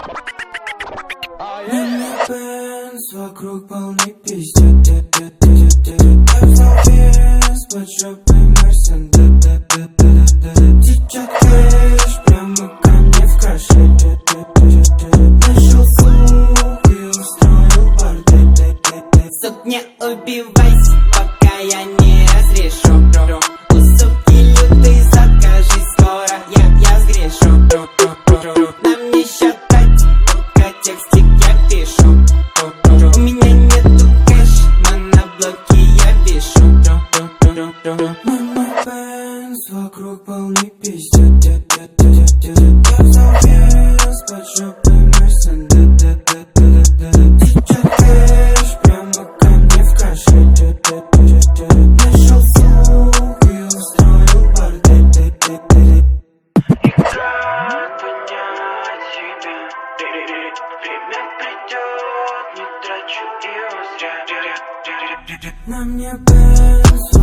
Бенз вокруг полный пиздец. Я взял вес под жопой Мерседес. Течет кэш прямо ко мне в каше. Нашел слух и устроил бордель. Сук, не убивайся, пока я не разрешу. У суки лютый закажи скоро, я сгрешу. Нам не считать, пока текстик я пишу. У меня нету кэш, моноблоки я вешу. Мой Бенз вокруг полный пиздец. Я взял вес под жопой Мерседес. Течет кэш прямо ко мне в каше. Нашел слух и устроил бордель. Играет понять себя. Время придет, не трачу его зря. На мне Бенз